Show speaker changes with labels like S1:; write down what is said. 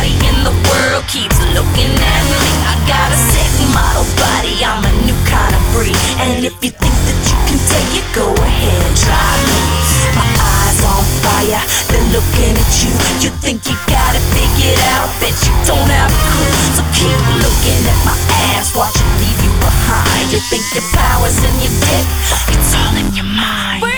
S1: Everybody in the world keeps looking at me. I got a sick model body, I'm a new kind of breed. And if you think that you can take it, go ahead and try me. My eyes on fire, they're looking at you. You think you got it figured out, bet you don't have a clue. So keep looking at my ass, watch it leave you behind. You think your power's in your dick, it's all in your mind.